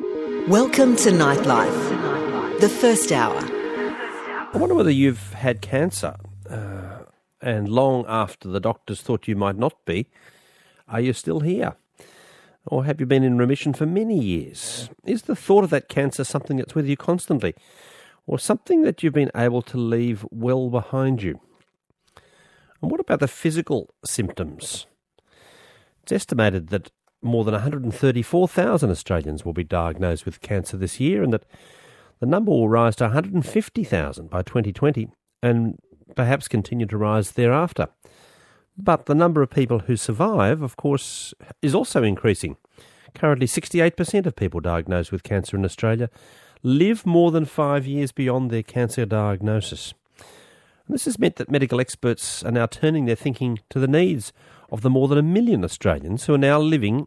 Welcome to Nightlife, the first hour. I wonder whether you've had cancer and long after the doctors thought you might not be, are you still here? Or have you been in remission for many years? Is the thought of that cancer something that's with you constantly? Or something that you've been able to leave well behind you? And what about the physical symptoms? It's estimated that more than 134,000 Australians will be diagnosed with cancer this year, and that the number will rise to 150,000 by 2020 and perhaps continue to rise thereafter. But the number of people who survive, of course, is also increasing. Currently, 68% of people diagnosed with cancer in Australia live more than 5 years beyond their cancer diagnosis. And this has meant that medical experts are now turning their thinking to the needs of the more than 1 million Australians who are now living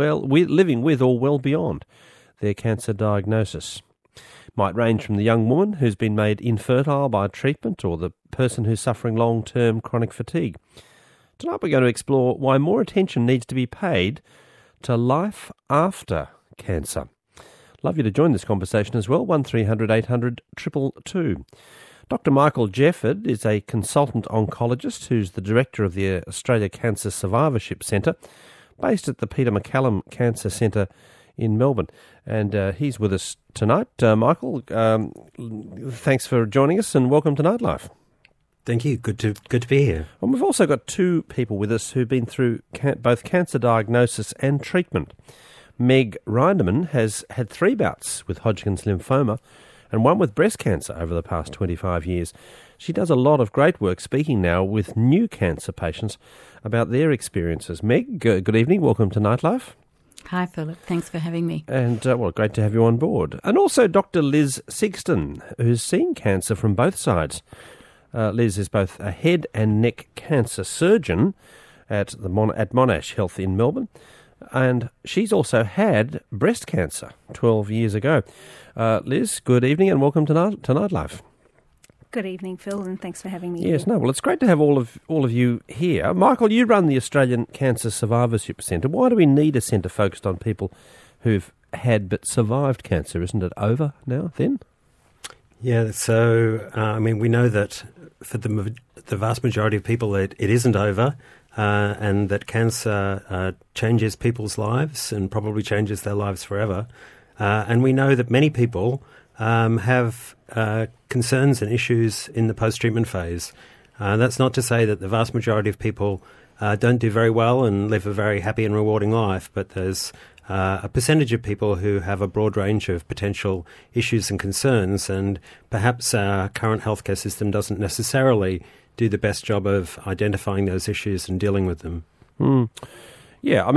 with or well beyond their cancer diagnosis. It might range from the young woman who's been made infertile by treatment or the person who's suffering long-term chronic fatigue. Tonight we're going to explore why more attention needs to be paid to life after cancer. Love you to join this conversation as well, 1300 800 222. Dr. Michael Jefford is a consultant oncologist who's the director of the Australia Cancer Survivorship Centre, based at the Peter MacCallum Cancer Centre in Melbourne. And he's with us tonight. Michael, thanks for joining us and welcome to Nightlife. Thank you. Good to be here. And we've also got two people with us who've been through both cancer diagnosis and treatment. Meg Rinderman has had 3 bouts with Hodgkin's lymphoma and one with breast cancer over the past 25 years. She does a lot of great work speaking now with new cancer patients about their experiences. Meg, good evening. Welcome to Nightlife. Hi, Philip. Thanks for having me. And, great to have you on board. And also Dr. Liz Sixton, who's seen cancer from both sides. Liz is both a head and neck cancer surgeon at Monash Health in Melbourne, and she's also had breast cancer 12 years ago. Liz, good evening and welcome to Nightlife. Good evening, Phil, and thanks for having me. Yes, well, it's great to have all of you here. Michael, you run the Australian Cancer Survivorship Centre. Why do we need a centre focused on people who've had but survived cancer? Isn't it over now then? Yeah, so, we know that for the vast majority of people it isn't over, and that cancer changes people's lives and probably changes their lives forever. And we know that many people have concerns and issues in the post-treatment phase. That's not to say that the vast majority of people don't do very well and live a very happy and rewarding life, but there's a percentage of people who have a broad range of potential issues and concerns, and perhaps our current healthcare system doesn't necessarily do the best job of identifying those issues and dealing with them. Yeah,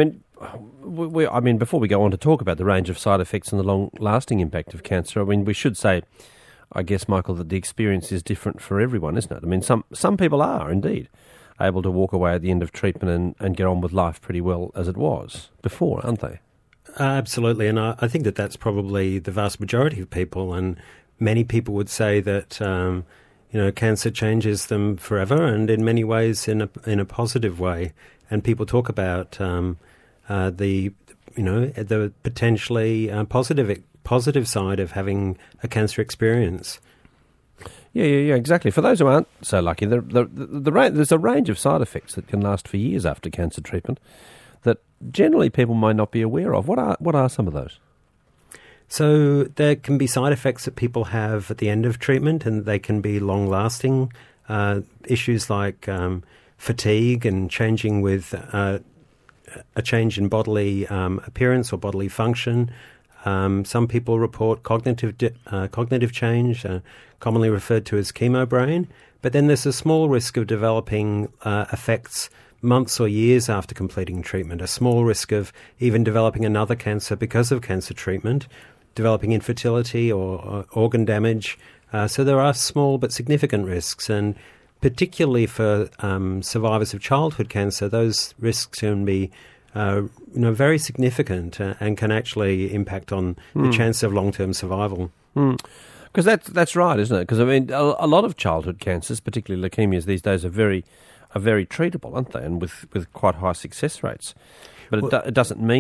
before we go on to talk about the range of side effects and the long-lasting impact of cancer, we should say, I guess, Michael, that the experience is different for everyone, isn't it? Some people are indeed able to walk away at the end of treatment and get on with life pretty well as it was before, aren't they? Absolutely, and I think that that's probably the vast majority of people, and many people would say that cancer changes them forever, and in many ways in a positive way. And people talk about the potentially positive side of having a cancer experience. Yeah, exactly. For those who aren't so lucky, there's a range of side effects that can last for years after cancer treatment that generally people might not be aware of. What are some of those? So there can be side effects that people have at the end of treatment, and they can be long-lasting. Issues like fatigue and changing with a change in bodily appearance or bodily function. Some people report cognitive change, commonly referred to as chemo brain. But then there's a small risk of developing effects months or years after completing treatment, a small risk of even developing another cancer because of cancer treatment, developing infertility or organ damage. So there are small but significant risks, and particularly for survivors of childhood cancer, those risks can be very significant and can actually impact on the chance of long-term survival. Because that's right, isn't it? Because a lot of childhood cancers, particularly leukemias these days, are very treatable, aren't they? And with quite high success rates. But it doesn't mean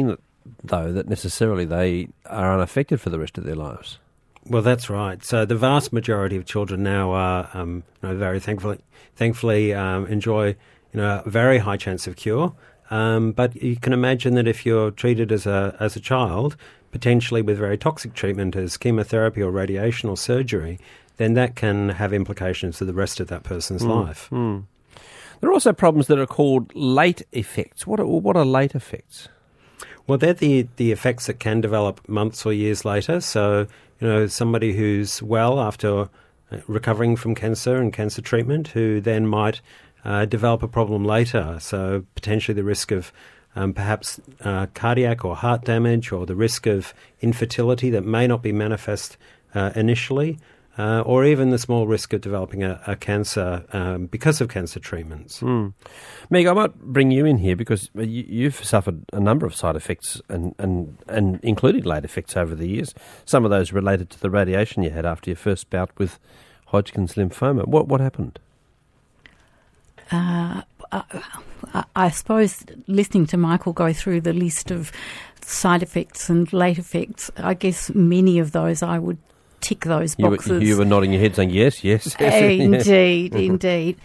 though, that necessarily they are unaffected for the rest of their lives. Well, that's right. So the vast majority of children now are, very thankfully enjoy, a very high chance of cure. But you can imagine that if you're treated as a child, potentially with very toxic treatment as chemotherapy or radiation or surgery, then that can have implications for the rest of that person's life. Mm. There are also problems that are called late effects. What are late effects? Well, they're the effects that can develop months or years later. So, somebody who's well after recovering from cancer and cancer treatment who then might develop a problem later. So potentially the risk of perhaps cardiac or heart damage, or the risk of infertility that may not be manifest initially, or even the small risk of developing a cancer because of cancer treatments. Mm. Meg, I might bring you in here because you've suffered a number of side effects and including late effects over the years. Some of those related to the radiation you had after your first bout with Hodgkin's lymphoma. What happened? I suppose listening to Michael go through the list of side effects and late effects, I guess many of those I would tick those boxes. You were nodding your head saying yes. Indeed.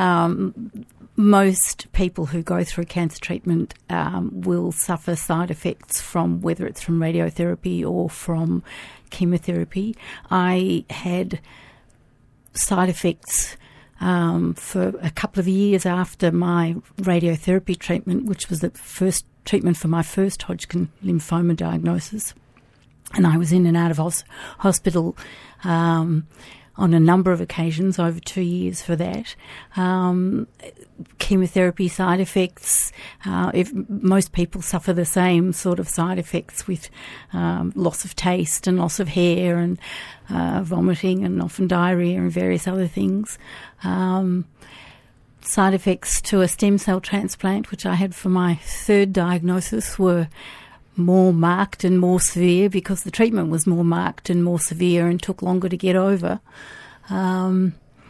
Most people who go through cancer treatment will suffer side effects from whether it's from radiotherapy or from chemotherapy. I had side effects for a couple of years after my radiotherapy treatment, which was the first treatment for my first Hodgkin lymphoma diagnosis. And I was in and out of hospital on a number of occasions over 2 years for that. Chemotherapy side effects, if most people suffer the same sort of side effects with loss of taste and loss of hair and vomiting and often diarrhoea and various other things. Side effects to a stem cell transplant, which I had for my third diagnosis, were more marked and more severe because the treatment was more marked and more severe and took longer to get over. And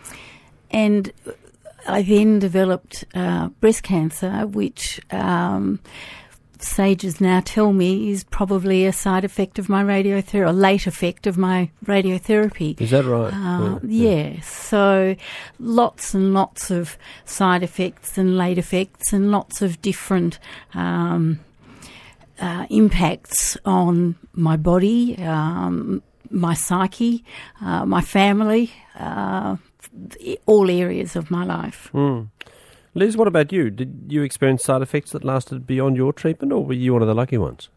I then developed breast cancer, which sages now tell me is probably a side effect of my radiotherapy, a late effect of my radiotherapy. Is that right? Yes. So lots and lots of side effects and late effects and lots of different impacts on my body, my psyche, my family, all areas of my life. Mm. Liz, what about you? Did you experience side effects that lasted beyond your treatment, or were you one of the lucky ones?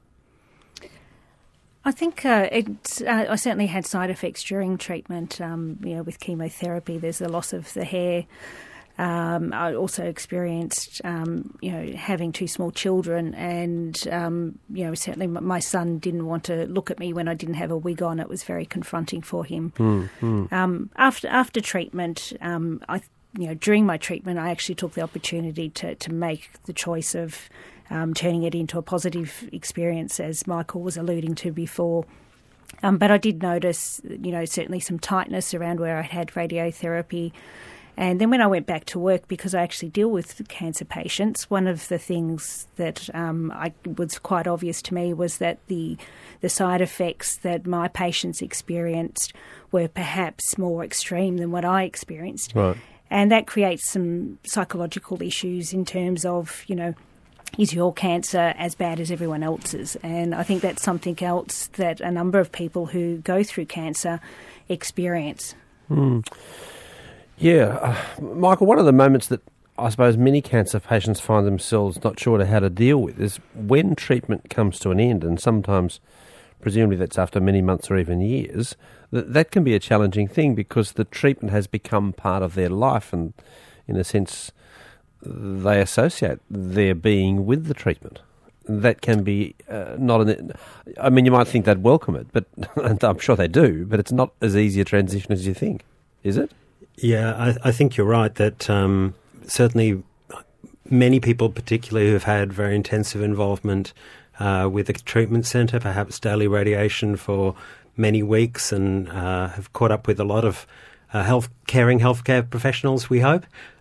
I think I certainly had side effects during treatment. With chemotherapy, there's the loss of the hair. I also experienced, having two small children, and certainly my son didn't want to look at me when I didn't have a wig on. It was very confronting for him. After treatment, during my treatment, I actually took the opportunity to make the choice of turning it into a positive experience, as Michael was alluding to before. But I did notice, certainly some tightness around where I had radiotherapy. And then when I went back to work, because I actually deal with cancer patients, one of the things that was quite obvious to me was that the side effects that my patients experienced were perhaps more extreme than what I experienced. Right. And that creates some psychological issues in terms of, is your cancer as bad as everyone else's? And I think that's something else that a number of people who go through cancer experience. Mm. Yeah. Michael, one of the moments that I suppose many cancer patients find themselves not sure how to deal with is when treatment comes to an end, and sometimes, presumably that's after many months or even years, that can be a challenging thing because the treatment has become part of their life and, in a sense, they associate their being with the treatment. That can be you might think they'd welcome it, but and I'm sure they do, but it's not as easy a transition as you think, is it? Yeah, I think you're right that certainly many people, particularly who've had very intensive involvement with a treatment centre, perhaps daily radiation for many weeks, and have caught up with a lot of healthcare professionals, we hope,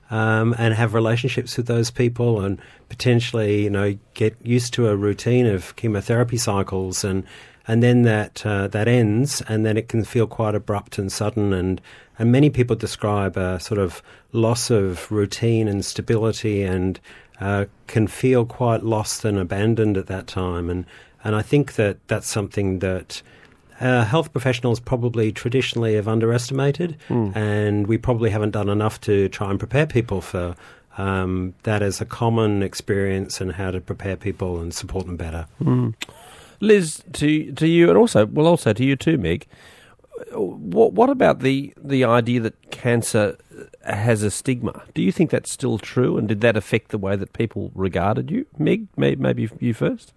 and have relationships with those people, and potentially, get used to a routine of chemotherapy cycles, and then that ends, and then it can feel quite abrupt and sudden, and many people describe a sort of loss of routine and stability, and can feel quite lost and abandoned at that time, and I think that that's something that health professionals probably traditionally have underestimated, and we probably haven't done enough to try and prepare people for that as a common experience, and how to prepare people and support them better. Liz, to you, and also to you too, Meg. What about the idea that cancer has a stigma? Do you think that's still true, and did that affect the way that people regarded you? Meg, maybe you first.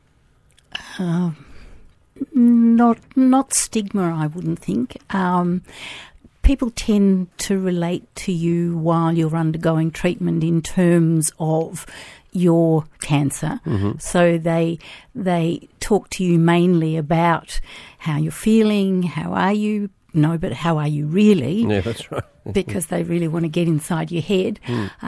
Not stigma, I wouldn't think. People tend to relate to you while you're undergoing treatment in terms of your cancer. So they talk to you mainly about how you're feeling, how are you? No, but how are you really? Yeah, that's right. Because they really want to get inside your head.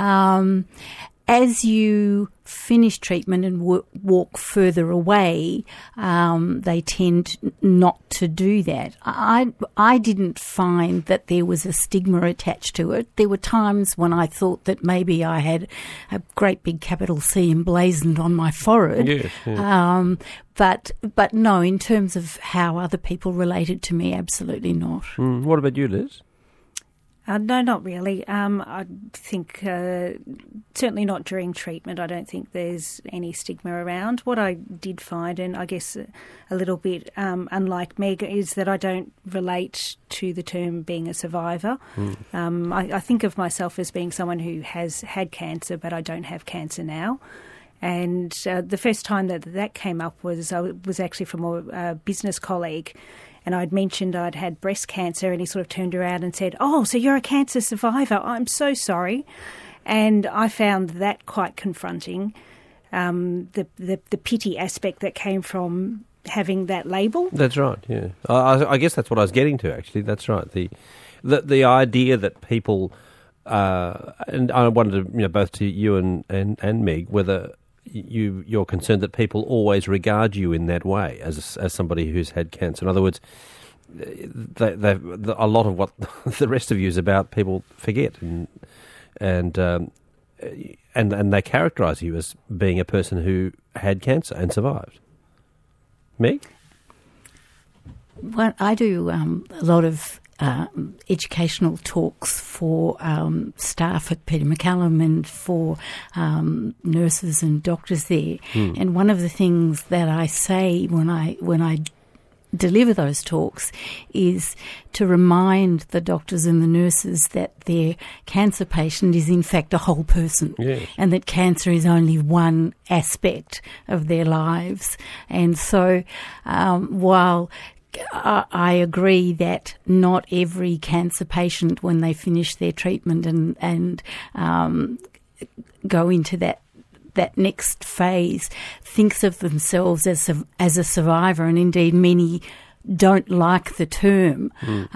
As you finish treatment and walk further away, they tend not to do that. I didn't find that there was a stigma attached to it. There were times when I thought that maybe I had a great big capital C emblazoned on my forehead. Yes, but no, in terms of how other people related to me, absolutely not. What about you, Liz? No, not really. I think certainly not during treatment. I don't think there's any stigma around. What I did find, and I guess a little bit unlike Meg, is that I don't relate to the term being a survivor. I think of myself as being someone who has had cancer, but I don't have cancer now. And the first time that came up was actually from a business colleague. And I'd mentioned I'd had breast cancer, and he sort of turned around and said, "Oh, so you're a cancer survivor. I'm so sorry." And I found that quite confronting, the pity aspect that came from having that label. That's right, yeah. I guess that's what I was getting to, actually. That's right. The idea that people, and I wanted to, both to you and Meg, whether you're concerned that people always regard you in that way as somebody who's had cancer. In other words, a lot of what the rest of you is about, people forget, and they characterise you as being a person who had cancer and survived. Meg? Well, I do a lot of educational talks for staff at Peter MacCallum and for nurses and doctors there. And one of the things that I say when I deliver those talks is to remind the doctors and the nurses that their cancer patient is in fact a whole person, yes, and that cancer is only one aspect of their lives. And so while I agree that not every cancer patient, when they finish their treatment and go into that next phase, thinks of themselves as a survivor, and indeed many don't like the term.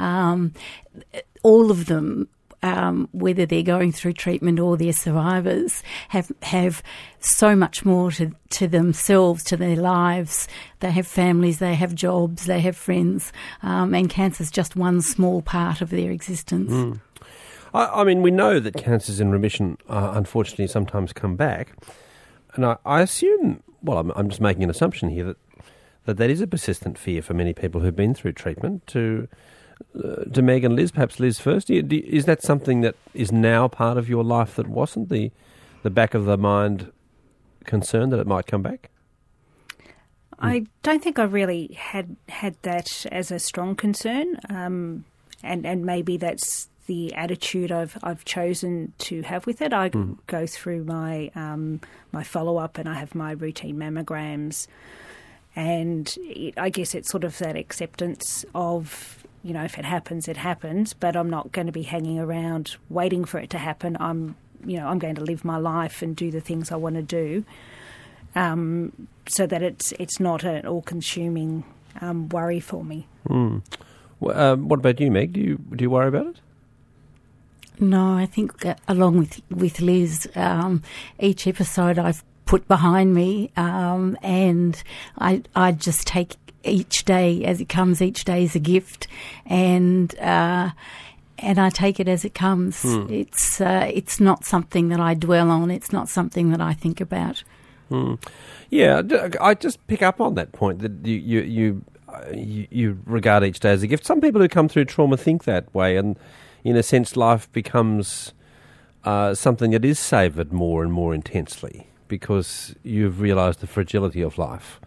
All of them, whether they're going through treatment or they're survivors, have so much more to themselves, to their lives. They have families, they have jobs, they have friends, and cancer's just one small part of their existence. I mean, we know that cancers in remission unfortunately sometimes come back, and I assume, well, I'm just making an assumption here that is a persistent fear for many people who've been through treatment. To Meg and Liz, perhaps Liz first, is that something that is now part of your life that wasn't the back of the mind concern that it might come back? I don't think I really had that as a strong concern, and maybe that's the attitude I've chosen to have with it. I go through my my follow-up, and I have my routine mammograms, and I guess it's sort of that acceptance of, if it happens, it happens, but I'm not going to be hanging around waiting for it to happen. I'm going to live my life and do the things I want to do, so that it's not an all-consuming worry for me. What about you, Meg? Do you worry about it? No, I think along with Liz, each episode I've put behind me, and I just take each day as it comes. Each day is a gift, and I take it as it comes. It's not something that I dwell on. It's not something that I think about. Yeah, I just pick up on that point that you regard each day as a gift. Some people who come through trauma think that way, and in a sense, life becomes something that is savoured more and more intensely because you've realised the fragility of life.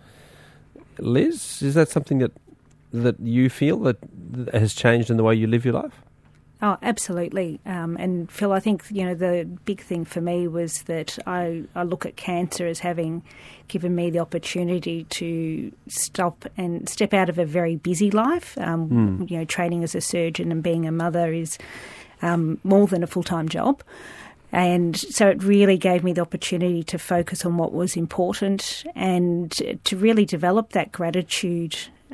Liz, is that something that you feel that has changed in the way you live your life? Oh, absolutely. And Phil, I think, the big thing for me was that I look at cancer as having given me the opportunity to stop and step out of a very busy life. Training as a surgeon and being a mother is more than a full-time job. And so it really gave me the opportunity to focus on what was important and to really develop that gratitude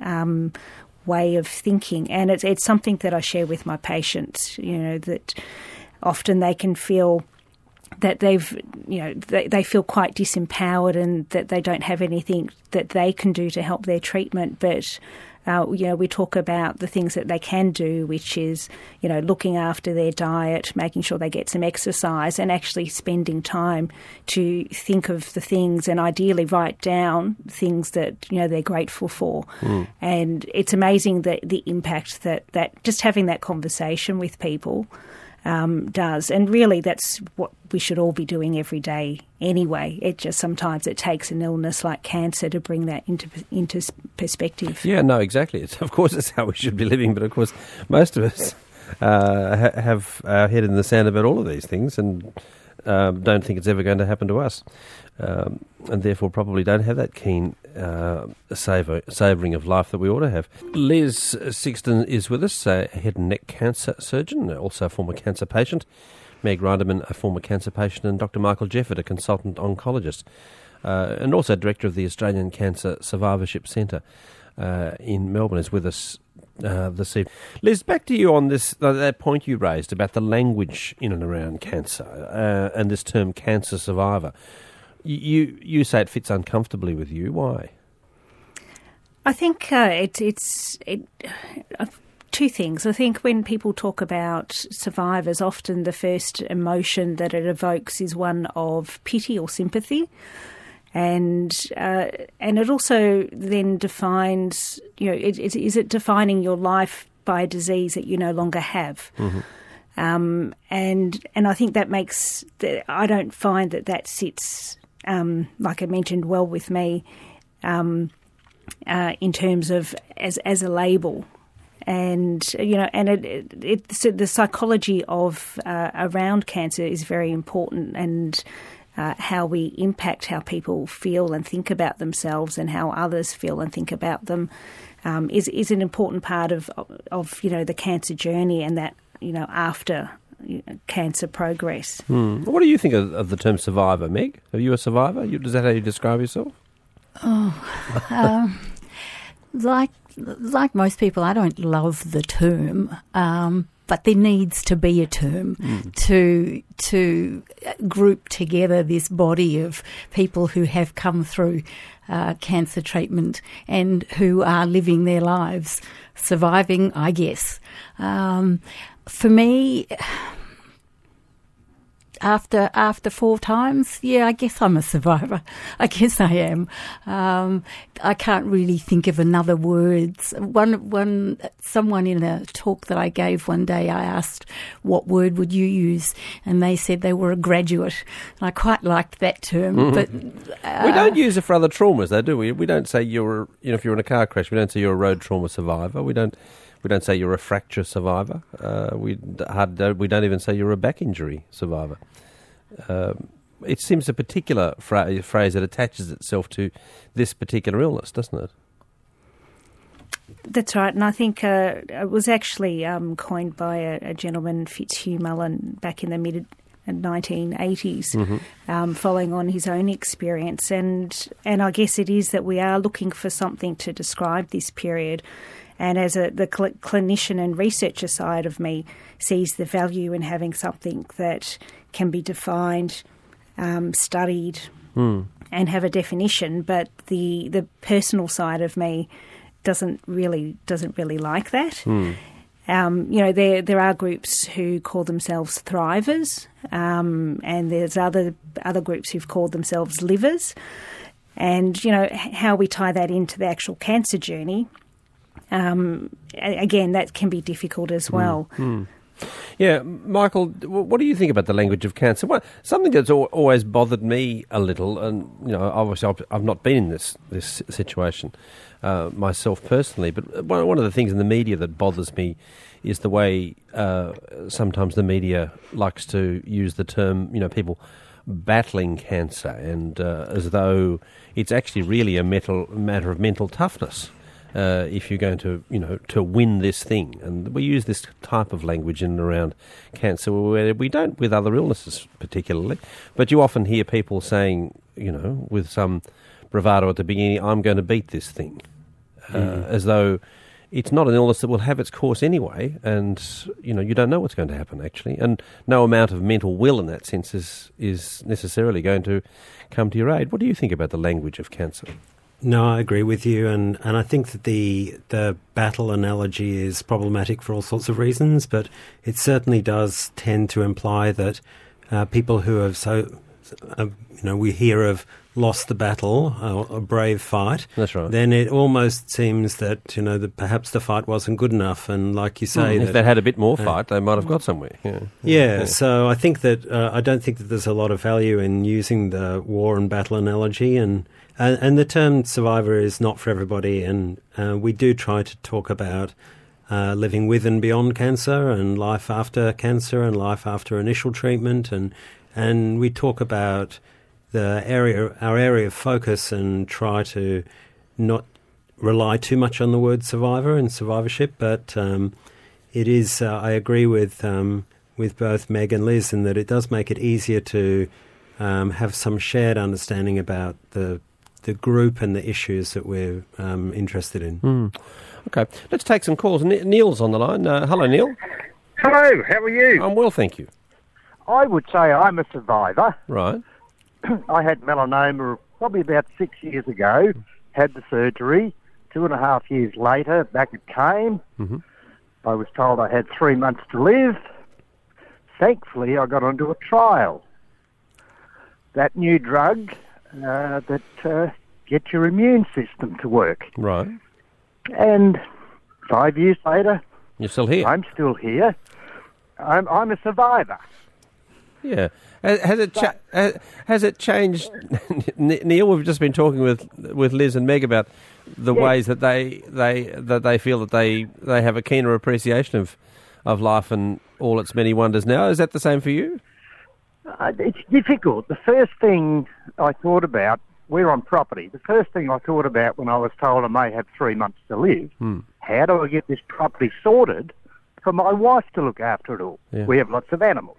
way of thinking. And it's something that I share with my patients, that often they can feel that they feel quite disempowered and that they don't have anything that they can do to help their treatment. But we talk about the things that they can do, which is, looking after their diet, making sure they get some exercise and actually spending time to think of the things and ideally write down things that, they're grateful for. And it's amazing the impact that just having that conversation with people does. And really that's what we should all be doing every day anyway. It just sometimes it takes an illness like cancer to bring that into perspective. Yeah, no, exactly. Of course it's how we should be living, but of course most of us have our head in the sand about all of these things and don't think it's ever going to happen to us. And therefore probably don't have that keen savouring of life that we ought to have. Liz Sixton is with us, a head and neck cancer surgeon, also a former cancer patient. Meg Reiderman, a former cancer patient, and Dr. Michael Jefford, a consultant oncologist, and also director of the Australian Cancer Survivorship Centre in Melbourne, is with us this evening. Liz, back to you on that point you raised about the language in and around cancer and this term cancer survivor. You say it fits uncomfortably with you. Why? I think it's two things. I think when people talk about survivors, often the first emotion that it evokes is one of pity or sympathy, and it also then defines, is it defining your life by a disease that you no longer have? Mm-hmm. And I think that makes I don't find that sits, like I mentioned, well with me in terms of as a label. And the psychology of around cancer is very important, and how we impact how people feel and think about themselves, and how others feel and think about them, is an important part of the cancer journey, and that after cancer progress. What do you think of the term survivor, Meg? Are you a survivor? Is that how you describe yourself? Like most people, I don't love the term, but there needs to be a term to group together this body of people who have come through cancer treatment and who are living their lives, surviving, I guess. For me, after 4 times, I guess I'm a survivor. I guess I am. I can't really think of another words. Someone in a talk that I gave one day, I asked, what word would you use? And they said they were a graduate. And I quite liked that term. Mm-hmm. But we don't use it for other traumas, though, do we? We don't say if you're in a car crash, we don't say you're a road trauma survivor. We don't say you're a fracture survivor. We don't even say you're a back injury survivor. It seems a particular phrase that attaches itself to this particular illness, doesn't it? That's right, and I think it was actually coined by a gentleman, Fitzhugh Mullen, back in the mid-1980s, following on his own experience. And I guess it is that we are looking for something to describe this period. And as the clinician and researcher side of me sees the value in having something that can be defined, studied, and have a definition, but the personal side of me doesn't really like that. There are groups who call themselves thrivers, and there's other groups who've called themselves livers. And, how we tie that into the actual cancer journey, again, that can be difficult as well. Yeah, Michael, what do you think about the language of cancer? Something that's always bothered me a little, and obviously I've not been in this situation myself personally, but one of the things in the media that bothers me is the way sometimes the media likes to use the term, people battling cancer, and as though it's actually really a matter of mental toughness. If you're going to, to win this thing. And we use this type of language in and around cancer where we don't with other illnesses particularly. But you often hear people saying, with some bravado at the beginning, I'm going to beat this thing. As though it's not an illness that will have its course anyway. And, you don't know what's going to happen actually. And no amount of mental will in that sense is necessarily going to come to your aid. What do you think about the language of cancer? No, I agree with you, and I think that the battle analogy is problematic for all sorts of reasons, but it certainly does tend to imply that people who have we hear of lost the battle, a brave fight. That's right. Then it almost seems that that perhaps the fight wasn't good enough, and like you say, if they'd had a bit more fight, they might have got somewhere. Yeah. So I think that I don't think that there's a lot of value in using the war and battle analogy, and the term survivor is not for everybody, and we do try to talk about living with and beyond cancer, and life after cancer, and life after initial treatment, and we talk about our area of focus, and try to not rely too much on the word survivor and survivorship. But it is, I agree with both Meg and Liz, in that it does make it easier to have some shared understanding about the group and the issues that we're interested in. Okay, let's take some calls. Neil's on the line. Hello, Neil. Hello, how are you? I'm well, thank you. I would say I'm a survivor. Right. I had melanoma probably about 6 years ago, had the surgery. 2.5 years later, back it came. Mm-hmm. I was told I had 3 months to live. Thankfully, I got onto a trial. That new drug that gets your immune system to work. Right. And 5 years later, you're still here. I'm still here. I'm a survivor. Yeah. Has it changed, Neil? We've just been talking with Liz and Meg about the ways that they feel that they have a keener appreciation of life and all its many wonders now. Is that the same for you? It's difficult. The first thing I thought about, we're on property, the first thing I thought about when I was told I may have 3 months to live, how do I get this property sorted for my wife to look after it all? Yeah. We have lots of animals.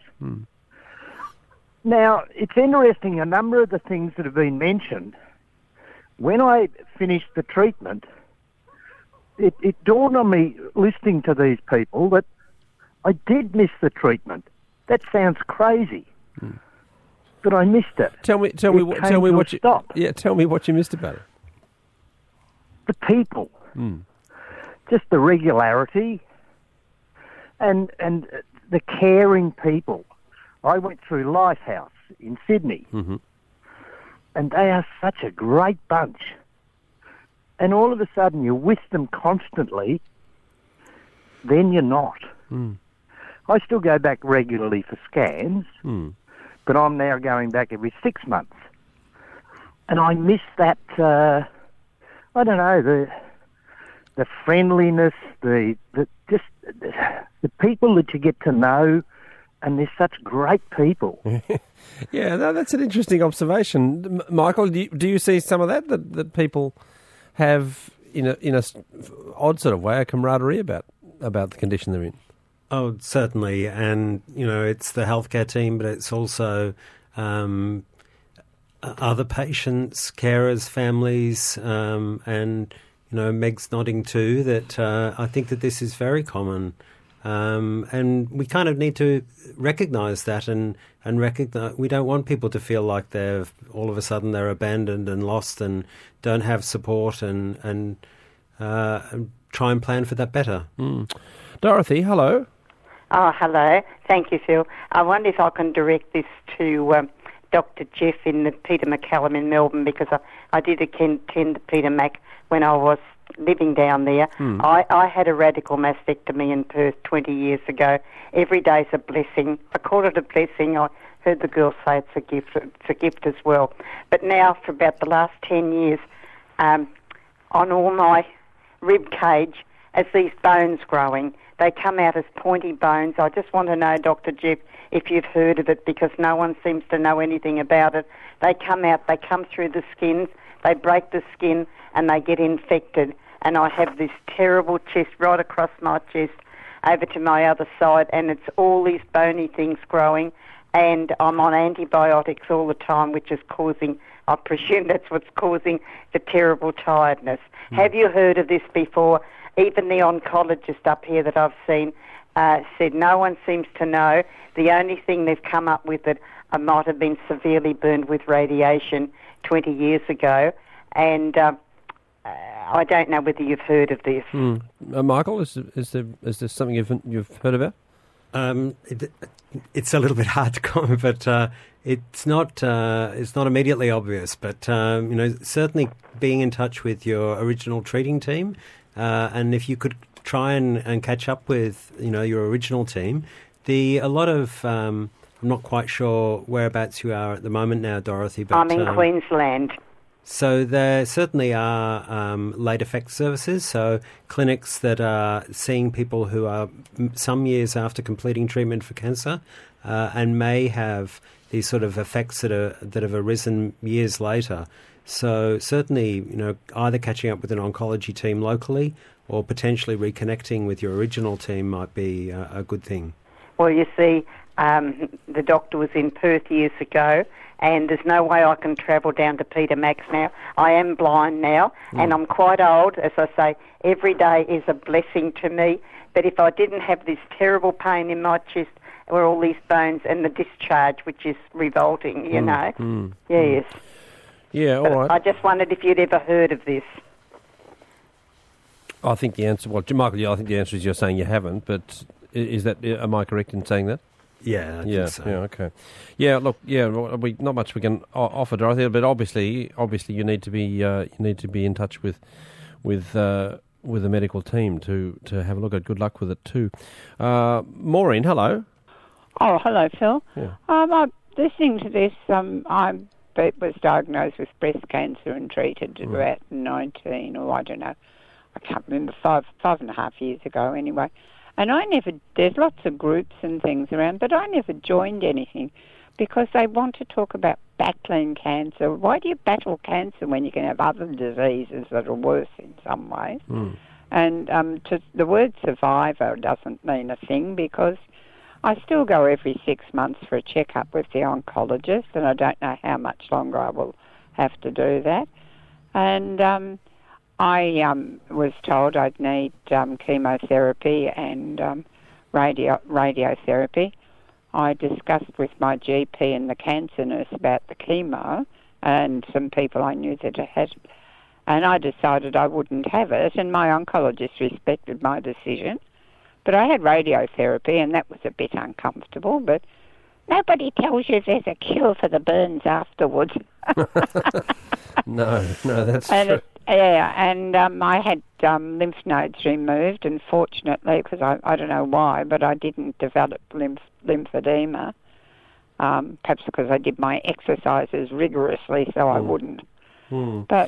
Now, it's interesting, a number of the things that have been mentioned, when I finished the treatment, it dawned on me, listening to these people, that I did miss the treatment. That sounds crazy, but I missed it. Tell me what you stop. Yeah, tell me what you missed about it. The people, just the regularity, and the caring people. I went through Lifehouse in Sydney, and they are such a great bunch. And all of a sudden you're with them constantly, then you're not. I still go back regularly for scans, but I'm now going back every 6 months. And I miss that, I don't know, the friendliness, the people that you get to know, and they're such great people. Yeah, that's an interesting observation. Michael, do you see some of that people have, in a odd sort of way, a camaraderie about the condition they're in? Oh, certainly. And, it's the healthcare team, but it's also other patients, carers, families, and, Meg's nodding too, that I think that this is very common. And we kind of need to recognise that and recognise we don't want people to feel like they're all of a sudden they're abandoned and lost and don't have support and try and plan for that better. Dorothy, hello. Oh, hello. Thank you, Phil. I wonder if I can direct this to Dr. Jeff in the Peter MacCallum in Melbourne, because I did attend the Peter Mac when I was living down there. I had a radical mastectomy in Perth 20 years ago. Every day's a blessing. I call it a blessing. I heard the girls say it's a gift. It's a gift as well. But now, for about the last 10 years, on all my rib cage, as these bones growing, they come out as pointy bones. I just want to know, Dr. Jeff, if you've heard of it, because no one seems to know anything about it. They come out, they come through the skins, they break the skin, and they get infected. And I have this terrible chest right across my chest over to my other side, and it's all these bony things growing, and I'm on antibiotics all the time, which is causing, I presume that's what's causing the terrible tiredness. Have you heard of this before? Even the oncologist up here that I've seen said no one seems to know. The only thing they've come up with that I might have been severely burned with radiation 20 years ago, and I don't know whether you've heard of this. Michael, is there something you've heard about? It's a little bit hard to comment, but it's not immediately obvious. But certainly being in touch with your original treating team, and if you could try and catch up with your original team, a lot of I'm not quite sure whereabouts you are at the moment now, Dorothy. But I'm in Queensland. So there certainly are late effect services, so clinics that are seeing people who are some years after completing treatment for cancer and may have these sort of effects that have arisen years later. So certainly, either catching up with an oncology team locally or potentially reconnecting with your original team might be a good thing. Well, you see, the doctor was in Perth years ago, and there's no way I can travel down to Peter Max now. I am blind now, and I'm quite old. As I say, every day is a blessing to me. But if I didn't have this terrible pain in my chest where all these bones and the discharge, which is revolting, Yes. Yeah, all right. I just wondered if you'd ever heard of this. I think the answer, Michael, I think the answer is you're saying you haven't, but am I correct in saying that? Yeah, I think so. Yeah, okay. Yeah, look, not much we can offer, Dorothy, but obviously you need to be in touch with the medical team to have a look at. Good luck with it too. Maureen, hello. Oh, hello, Phil. Yeah. I'm listening to this. I was diagnosed with breast cancer and treated at about 19, or I don't know, I can't remember, 5.5 years ago anyway. And there's lots of groups and things around, but I never joined anything because they want to talk about battling cancer. Why do you battle cancer when you can have other diseases that are worse in some ways? And the word survivor doesn't mean a thing, because I still go every 6 months for a checkup with the oncologist, and I don't know how much longer I will have to do that. And I was told I'd need chemotherapy and radiotherapy. I discussed with my GP and the cancer nurse about the chemo and some people I knew that had, and I decided I wouldn't have it, and my oncologist respected my decision. But I had radiotherapy, and that was a bit uncomfortable, but nobody tells you there's a cure for the burns afterwards. No, that's true. I had lymph nodes removed, and fortunately, because I don't know why, but I didn't develop lymphedema, perhaps because I did my exercises rigorously, so I wouldn't. But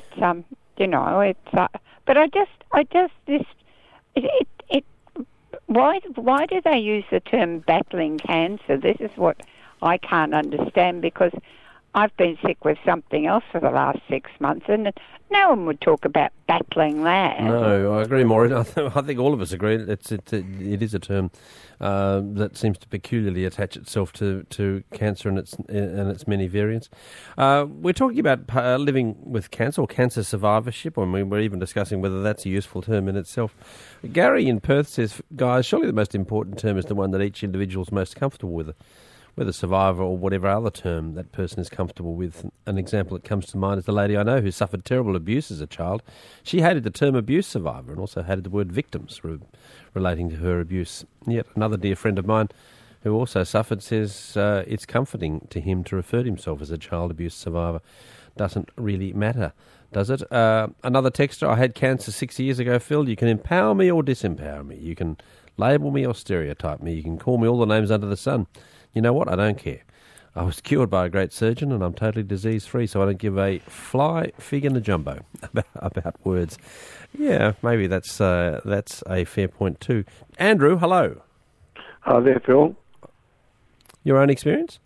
why do they use the term battling cancer? This is what I can't understand, because I've been sick with something else for the last 6 months, and no one would talk about battling that. No, I agree, Maureen. I think all of us agree. It is a term that seems to peculiarly attach itself to cancer and its many variants. We're talking about living with cancer or cancer survivorship, or we're even discussing whether that's a useful term in itself. Gary in Perth says, guys, surely the most important term is the one that each individual is most comfortable with. Whether survivor or whatever other term that person is comfortable with. An example that comes to mind is the lady I know who suffered terrible abuse as a child. She hated the term abuse survivor and also hated the word victims relating to her abuse. Yet another dear friend of mine who also suffered says it's comforting to him to refer to himself as a child abuse survivor. Doesn't really matter, does it? Another texter, I had cancer 6 years ago, Phil. You can empower me or disempower me. You can label me or stereotype me. You can call me all the names under the sun. You know what? I don't care. I was cured by a great surgeon and I'm totally disease-free, so I don't give a fly fig in a jumbo about words. Yeah, maybe that's a fair point too. Andrew, hello. Hi there, Phil. Your own experience?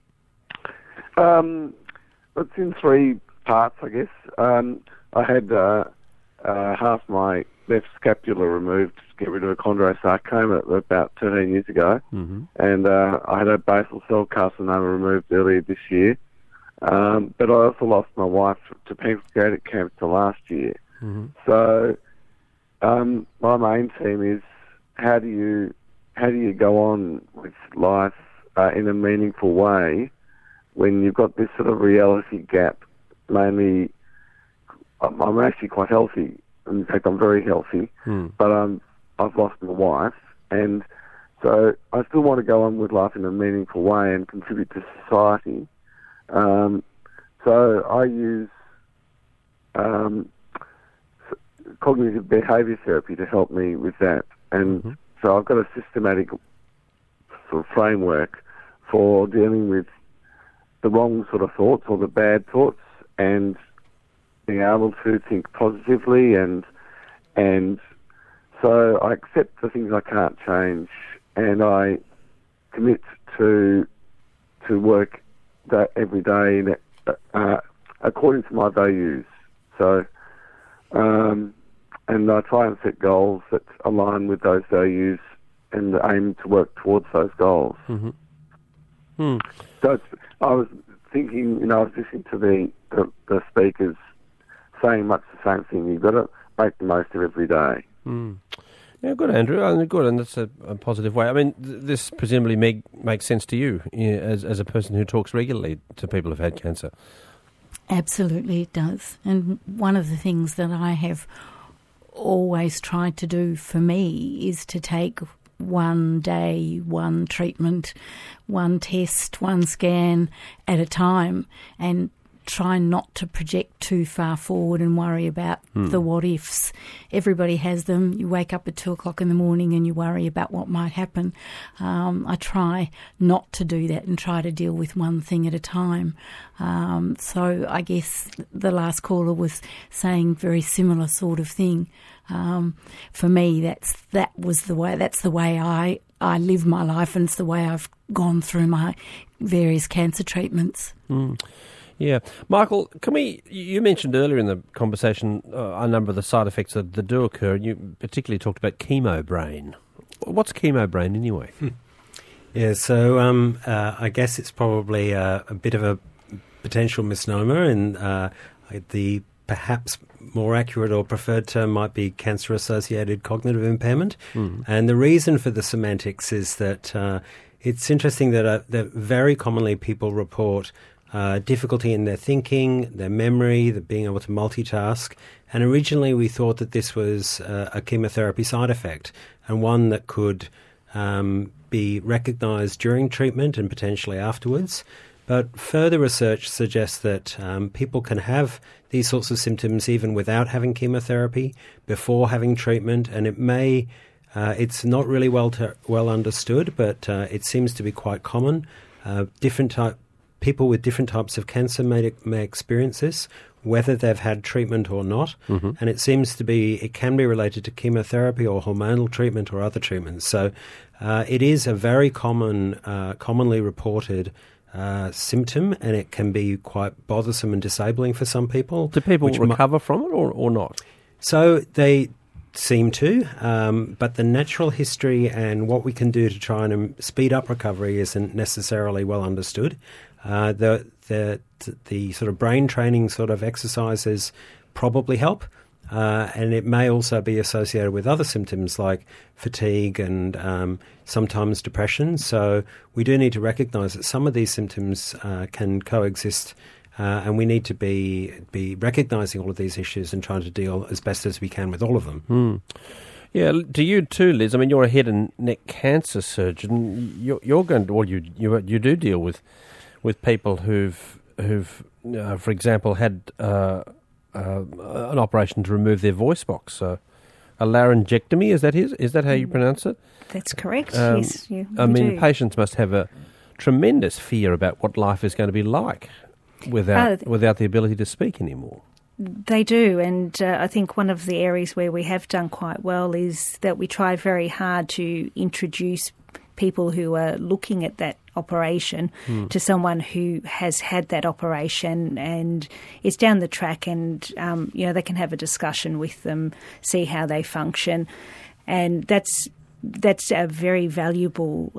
It's in 3 parts, I guess. I had half my left scapula removed to get rid of a chondrosarcoma about 13 years ago. Mm-hmm. And I had a basal cell carcinoma removed earlier this year. But I also lost my wife to pancreatic cancer last year. Mm-hmm. So my main theme is how do you go on with life in a meaningful way when you've got this sort of reality gap? Mainly, I'm actually quite healthy. In fact, I'm very healthy, but I've lost my wife, and so I still want to go on with life in a meaningful way and contribute to society. So I use cognitive behaviour therapy to help me with that, and so I've got a systematic sort of framework for dealing with the wrong sort of thoughts or the bad thoughts, and being able to think positively, and so I accept the things I can't change, and I commit to work every day according to my values. So, and I try and set goals that align with those values and aim to work towards those goals. Mm-hmm. So I was thinking, I was listening to the speakers saying much the same thing. You've got to make the most of every day. Mm. Yeah, good, Andrew. Good, and that's a positive way. I mean, this presumably makes sense to you as a person who talks regularly to people who've had cancer. Absolutely, it does. And one of the things that I have always tried to do for me is to take one day, one treatment, one test, one scan at a time, and try not to project too far forward and worry about the what-ifs. Everybody has them. You wake up at 2 o'clock in the morning and you worry about what might happen. I try not to do that and try to deal with one thing at a time. So I guess the last caller was saying very similar sort of thing. For me, that's the way I live my life, and it's the way I've gone through my various cancer treatments. Yeah. Michael, you mentioned earlier in the conversation a number of the side effects that do occur, and you particularly talked about chemo brain. What's chemo brain anyway? Yeah, so I guess it's probably a bit of a potential misnomer, and the perhaps more accurate or preferred term might be cancer-associated cognitive impairment. And the reason for the semantics is that it's interesting that very commonly people report difficulty in their thinking, their memory, the being able to multitask. And originally we thought that this was a chemotherapy side effect, and one that could be recognised during treatment and potentially afterwards. But further research suggests that people can have these sorts of symptoms even without having chemotherapy, before having treatment, and it may it's not really well understood, but it seems to be quite common. People with different types of cancer may experience this, whether they've had treatment or not. And it seems to be, it can be related to chemotherapy or hormonal treatment or other treatments. So it is a very commonly reported symptom, and it can be quite bothersome and disabling for some people. Do people recover from it or not? So they seem to, but the natural history and what we can do to try and speed up recovery isn't necessarily well understood. The sort of brain training sort of exercises probably help, and it may also be associated with other symptoms like fatigue and sometimes depression. So we do need to recognise that some of these symptoms can coexist. And we need to be recognising all of these issues and trying to deal as best as we can with all of them. Yeah, to you too, Liz. I mean, you're a head and neck cancer surgeon. You're going to, well, you do deal with people who've for example, had an operation to remove their voice box. So a laryngectomy, is that how you pronounce it? That's correct. Yes, I mean, patients must have a tremendous fear about what life is going to be like without the ability to speak anymore. They do, and I think one of the areas where we have done quite well is that we try very hard to introduce people who are looking at that operation to someone who has had that operation and is down the track, and they can have a discussion with them, see how they function, and that's a very valuable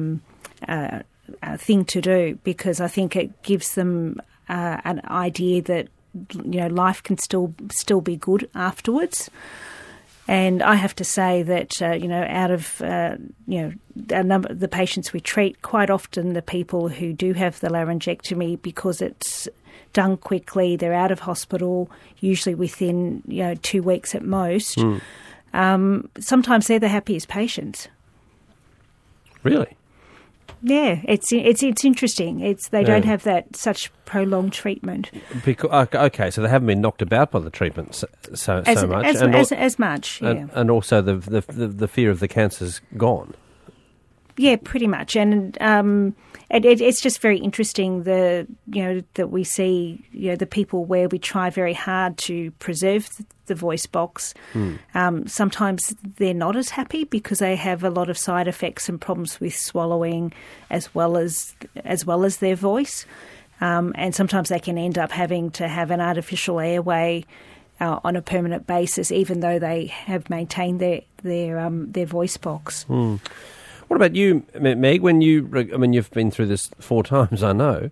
thing to do, because I think it gives them an idea that life can still be good afterwards. And I have to say that out of the patients we treat, quite often the people who do have the laryngectomy, because it's done quickly, they're out of hospital, usually within 2 weeks at most. Sometimes they're the happiest patients. Really? Yeah, it's interesting. They don't have that such prolonged treatment. Okay, so they haven't been knocked about by the treatment so much, as much. Yeah. And also the fear of the cancer's gone. Yeah, pretty much, and it's just very interesting that we see the people where we try very hard to preserve the voice box. Sometimes they're not as happy because they have a lot of side effects and problems with swallowing, as well as their voice, and sometimes they can end up having to have an artificial airway on a permanent basis, even though they have maintained their voice box. What about you, Meg? When you've been through this 4 times, I know.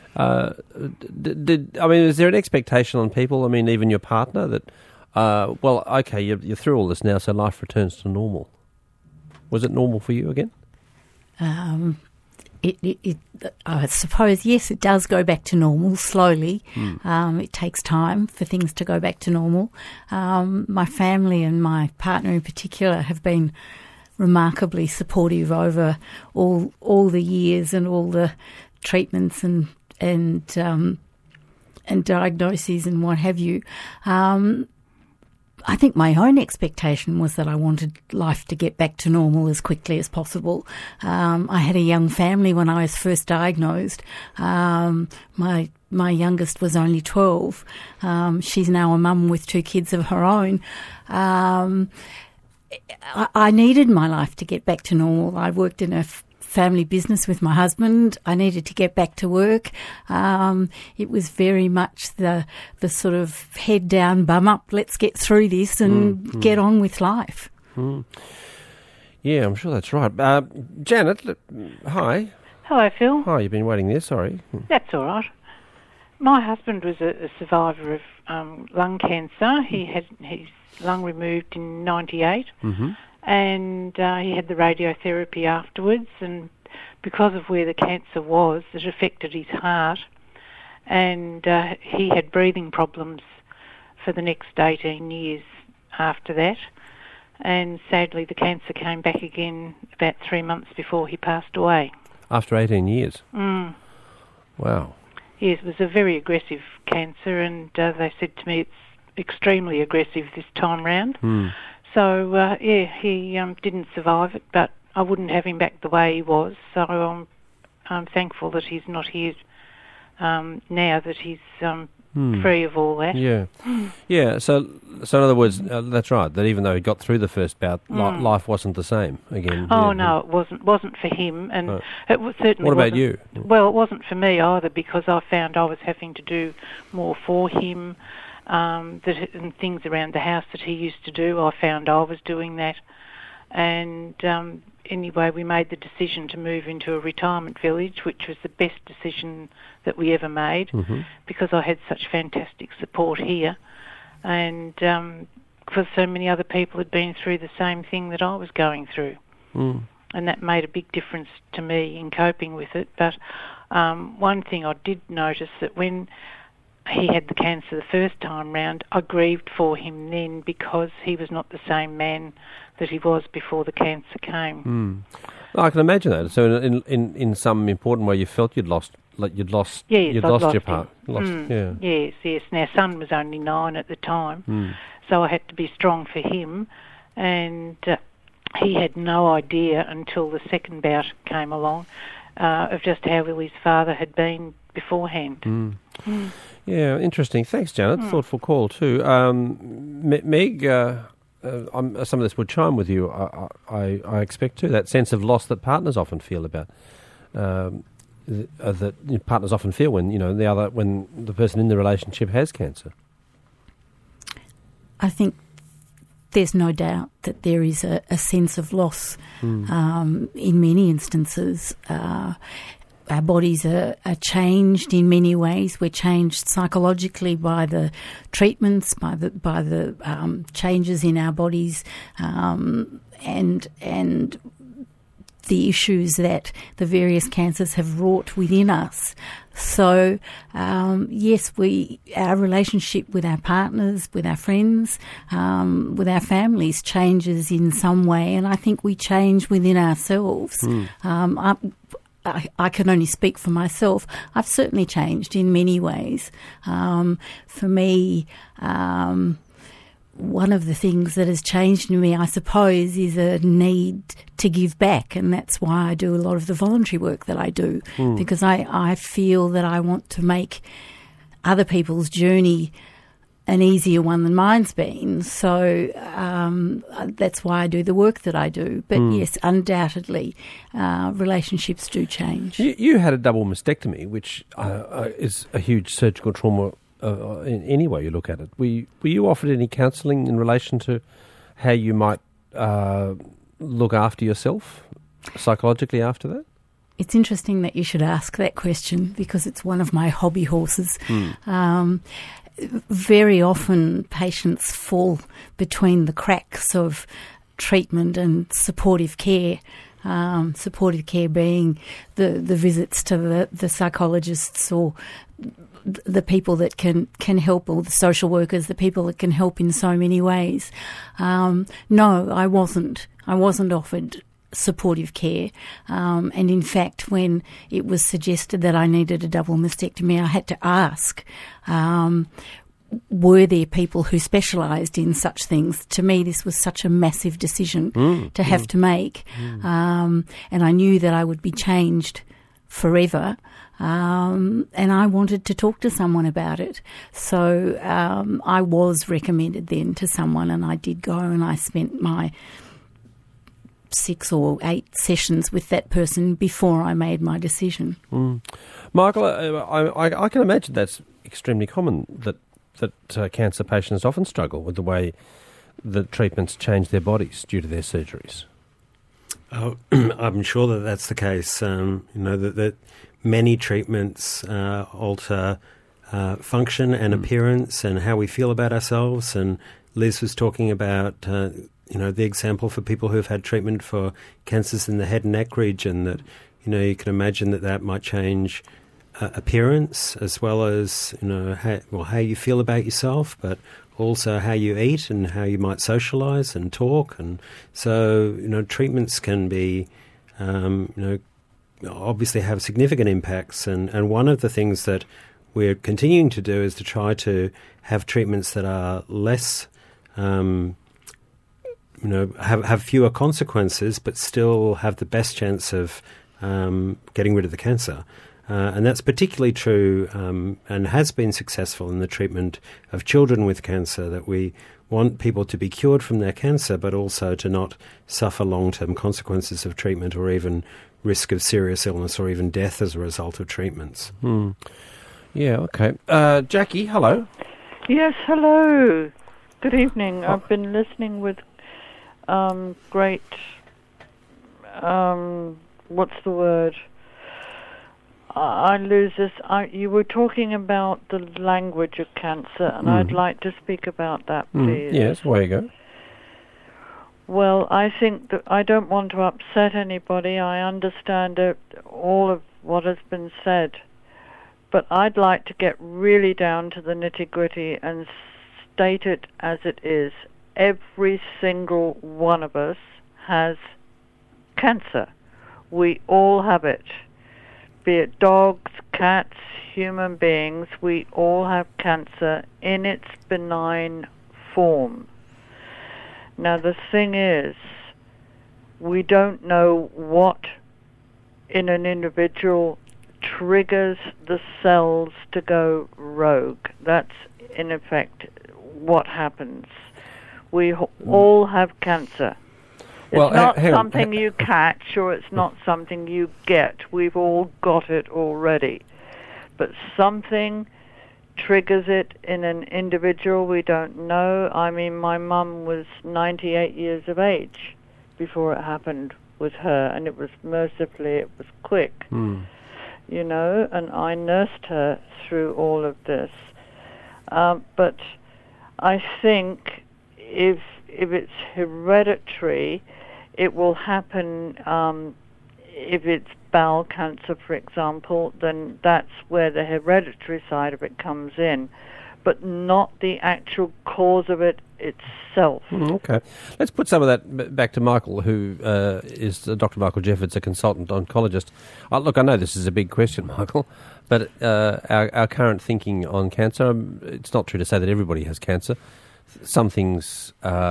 Is there an expectation on people? I mean, even your partner that, you're through all this now, so life returns to normal. Was it normal for you again? I suppose, yes, it does go back to normal slowly. It takes time for things to go back to normal. My family and my partner in particular have been remarkably supportive over all the years and all the treatments and diagnoses and what have you. I think my own expectation was that I wanted life to get back to normal as quickly as possible. I had a young family when I was first diagnosed. My youngest was only 12. She's now a mum with 2 kids of her own. I needed my life to get back to normal. I worked in a family business with my husband. I needed to get back to work. It was very much the sort of head down, bum up, let's get through this and get on with life. Yeah, I'm sure that's right. Janet, hi. Hello, Phil. Hi, you've been waiting there, sorry. That's all right. My husband was a survivor of lung cancer. He had his lung removed in 98. And he had the radiotherapy afterwards, and because of where the cancer was, it affected his heart, and he had breathing problems for the next 18 years after that, and sadly the cancer came back again about 3 months before he passed away. After 18 years? Wow. Yes, it was a very aggressive cancer, and they said to me it's extremely aggressive this time round. So, he didn't survive it, but I wouldn't have him back the way he was. So I'm thankful that he's not here now, that he's free of all that. Yeah. So in other words, that's right. That even though he got through the first bout, life wasn't the same again. Oh no, it wasn't for him, and it was certainly. What about you? Well, it wasn't for me either, because I found I was having to do more for him, and things around the house that he used to do. I found I was doing that, and anyway, we made the decision to move into a retirement village, which was the best decision that we ever made, because I had such fantastic support here, and because so many other people had been through the same thing that I was going through. And that made a big difference to me in coping with it. But one thing I did notice, that when he had the cancer the first time round, I grieved for him then, because he was not the same man that he was before the cancer came. I can imagine that. So in some important way, you felt you'd lost your part. Yes. And our son was only 9 at the time, so I had to be strong for him, and he had no idea until the second bout came along of just how ill his father had been beforehand. Yeah, interesting. Thanks, Janet. Thoughtful call too. Meg, some of this would chime with you, I expect too. That sense of loss that partners often feel about that partners often feel when when the person in the relationship has cancer. I think there's no doubt that there is a sense of loss in many instances. Our bodies are changed in many ways. We're changed psychologically by the treatments, by the changes in our bodies, and the issues that the various cancers have wrought within us. So, yes, our relationship with our partners, with our friends, with our families changes in some way, and I think we change within ourselves. I can only speak for myself. I've certainly changed in many ways. For me, one of the things that has changed in me, I suppose, is a need to give back, and that's why I do a lot of the voluntary work that I do, because I feel that I want to make other people's journey an easier one than mine's been. So that's why I do the work that I do. But yes, undoubtedly, relationships do change. You had a double mastectomy, which is a huge surgical trauma in any way you look at it. Were you offered any counselling in relation to how you might look after yourself psychologically after that? It's interesting that you should ask that question, because it's one of my hobby horses. Very often patients fall between the cracks of treatment and supportive care. Supportive care being the visits to the psychologists, or the people that can help, or the social workers, the people that can help in so many ways. No, I wasn't offered supportive care, and in fact, when it was suggested that I needed a double mastectomy, I had to ask, were there people who specialised in such things? To me, this was such a massive decision to have to make, and I knew that I would be changed forever, and I wanted to talk to someone about it. So I was recommended then to someone, and I did go, and I spent my 6 or 8 sessions with that person before I made my decision. Michael, I can imagine that's extremely common, that cancer patients often struggle with the way the treatments change their bodies due to their surgeries. I'm sure that that's the case. That many treatments alter function and appearance and how we feel about ourselves. And Liz was talking about the example for people who have had treatment for cancers in the head and neck region, that, you can imagine that might change appearance, as well as, how you feel about yourself, but also how you eat and how you might socialise and talk. And so, treatments can be, obviously have significant impacts. And one of the things that we're continuing to do is to try to have treatments that are less have fewer consequences, but still have the best chance of getting rid of the cancer. And that's particularly true and has been successful in the treatment of children with cancer, that we want people to be cured from their cancer, but also to not suffer long-term consequences of treatment or even risk of serious illness or even death as a result of treatments. Yeah, okay. Jackie, hello. Yes, hello. Good evening. I've been listening with great, what's the word? I lose this. You were talking about the language of cancer, and I'd like to speak about that, please. Yes, where you go. Well, I think that I don't want to upset anybody. I understand all of what has been said. But I'd like to get really down to the nitty-gritty and state it as it is. Every single one of us has cancer. We all have it. Be it dogs, cats, human beings, we all have cancer in its benign form. Now the thing is, we don't know what in an individual triggers the cells to go rogue. That's in effect what happens. We all have cancer. It's not something you catch or it's not something you get. We've all got it already. But something triggers it in an individual we don't know. I mean, my mum was 98 years of age before it happened with her, and it was quick, you know, and I nursed her through all of this. But I think if it's hereditary, it will happen. If it's bowel cancer, for example, then that's where the hereditary side of it comes in, but not the actual cause of it itself. Okay. Let's put some of that back to Michael, who is Dr. Michael Jeffords, a consultant oncologist. Look, I know this is a big question, Michael, but our current thinking on cancer, it's not true to say that everybody has cancer. Some things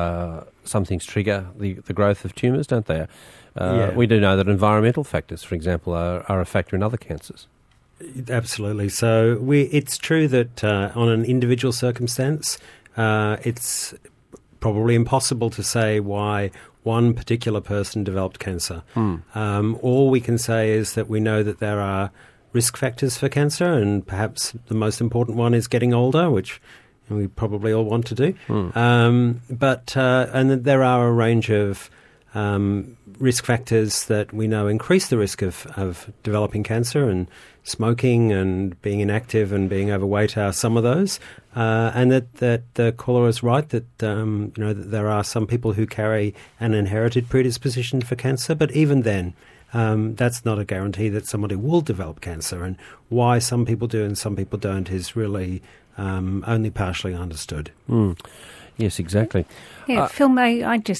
trigger the growth of tumours, don't they? We do know that environmental factors, for example, are a factor in other cancers. Absolutely. So it's true that on an individual circumstance, it's probably impossible to say why one particular person developed cancer. All we can say is that we know that there are risk factors for cancer, and perhaps the most important one is getting older, which we probably all want to do. And there are a range of risk factors that we know increase the risk of developing cancer, and smoking and being inactive and being overweight are some of those. And that the caller is right that that there are some people who carry an inherited predisposition for cancer, but even then, that's not a guarantee that somebody will develop cancer. And why some people do and some people don't is really only partially understood. Yes, exactly. Yeah, Phil, may I just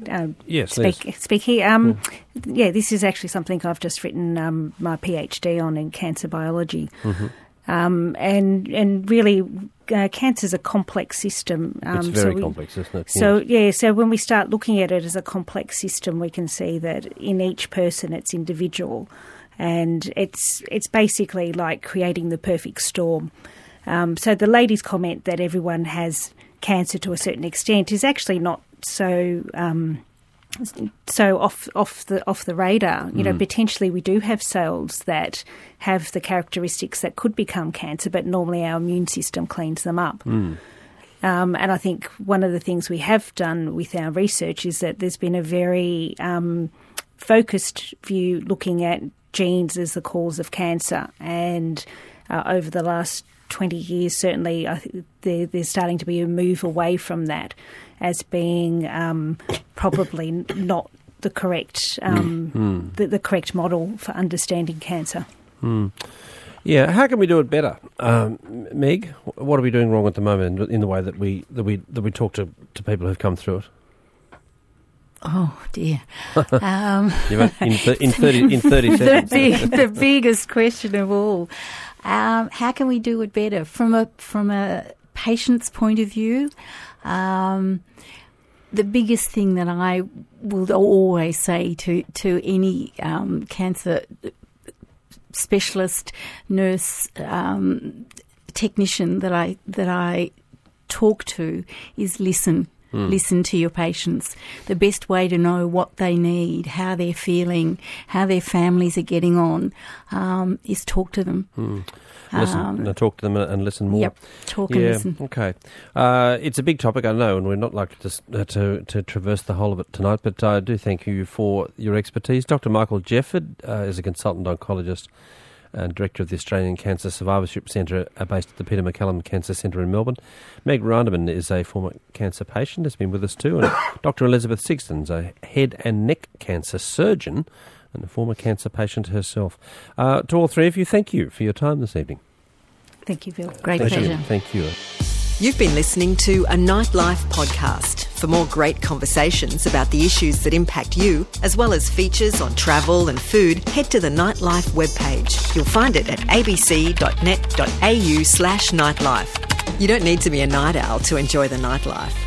speak here? This is actually something I've just written my PhD on in cancer biology. And really, cancer's a complex system. It's very complex, isn't it? So when we start looking at it as a complex system, we can see that in each person it's individual, and it's basically like creating the perfect storm. So the lady's comment that everyone has cancer to a certain extent is actually not so off the radar. You know, potentially we do have cells that have the characteristics that could become cancer, but normally our immune system cleans them up. And I think one of the things we have done with our research is that there's been a very focused view looking at genes as the cause of cancer, and over the last 20 years, certainly, I think there's starting to be a move away from that as being probably not the correct the correct model for understanding cancer. Yeah, how can we do it better, Meg? What are we doing wrong at the moment in the way that we talk to people who've come through it? Oh dear! in 30 seconds, the biggest question of all. How can we do it better from a patient's point of view? The biggest thing that I will always say to any cancer specialist nurse technician that I talk to is listen. Listen to your patients. The best way to know what they need, how they're feeling, how their families are getting on, is talk to them. Listen, talk to them and listen more. Yep, talk and listen. Okay. It's a big topic, I know, and we're not likely to traverse the whole of it tonight, but I do thank you for your expertise. Dr. Michael Jefford is a consultant oncologist and Director of the Australian Cancer Survivorship Centre based at the Peter MacCallum Cancer Centre in Melbourne. Meg Randerman is a former cancer patient, has been with us too, and Dr. Elizabeth Sixton's a head and neck cancer surgeon and a former cancer patient herself. To all three of you, thank you for your time this evening. Thank you, Phil. Great pleasure. Thank you. You've been listening to a Nightlife podcast. For more great conversations about the issues that impact you, as well as features on travel and food, head to the Nightlife webpage. You'll find it at abc.net.au/nightlife. You don't need to be a night owl to enjoy the nightlife.